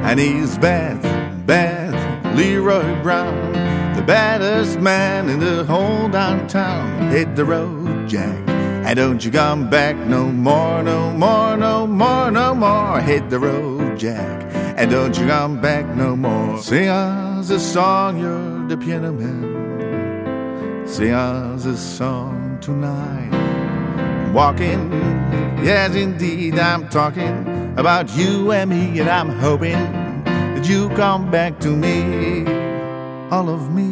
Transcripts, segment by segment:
And he's bad, bad Leroy Brown, the baddest man in the whole downtown. Hit the road, Jack, and don't you come back no more, no more, no more, no more. Hit the road, Jack, and don't you come back no more. Sing us a song, you're the piano man. Sing us a song tonight. Walking, yes indeed, I'm talking about you and me, and I'm hoping that you come back to me. All of me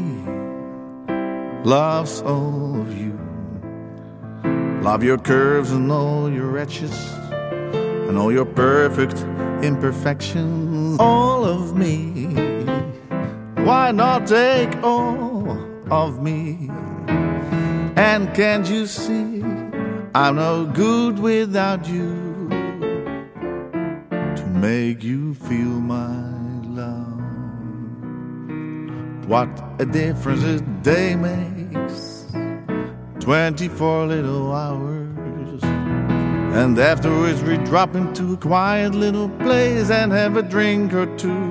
loves all of you. Love your curves and all your edges, and all your perfect imperfections. All of me, why not take all of me? And can't you see I'm no good without you to make you feel my love? What a difference a day makes, 24 little hours. And afterwards we drop into a quiet little place and have a drink or two.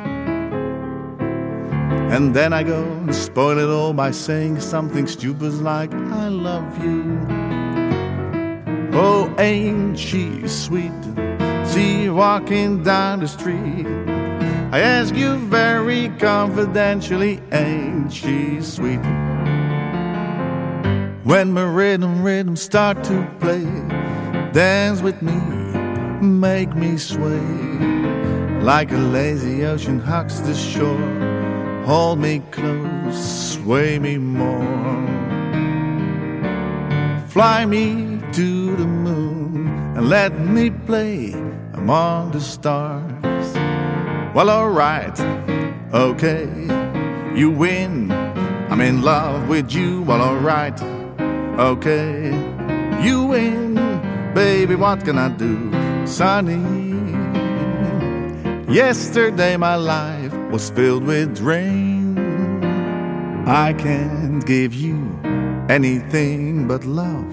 And then I go and spoil it all by saying something stupid like I love you. Oh, ain't she sweet? See her walking down the street. I ask you very confidentially, ain't she sweet? When my rhythm start to play, dance with me, make me sway. Like a lazy ocean hugs the shore, hold me close, sway me more. Fly me to the moon and let me play among the stars. Well, alright, okay, you win, I'm in love with you. Well, alright, okay, you win, baby, what can I do? Sunny, yesterday my life was filled with rain. I can't give you anything but love.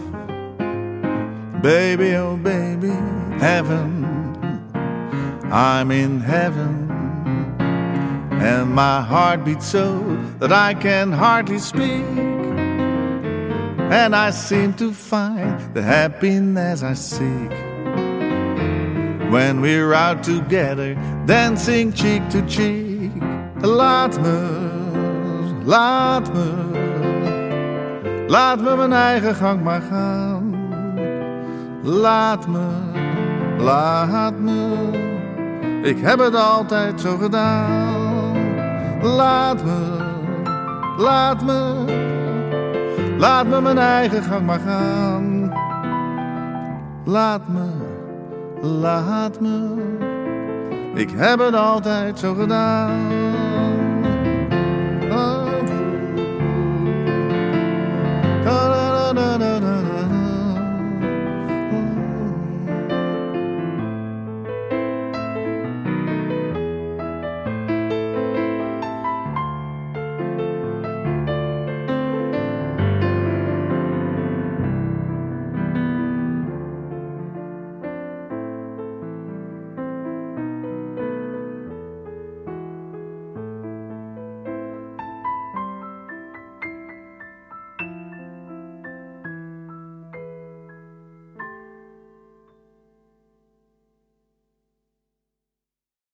Baby, oh baby, heaven, I'm in heaven. And my heart beats so that I can hardly speak. And I seem to find the happiness I seek when we're out together, dancing cheek to cheek. Laat me mijn eigen gang maar gaan. Laat me, ik heb het altijd zo gedaan. Laat me mijn eigen gang maar gaan. Laat me, ik heb het altijd zo gedaan.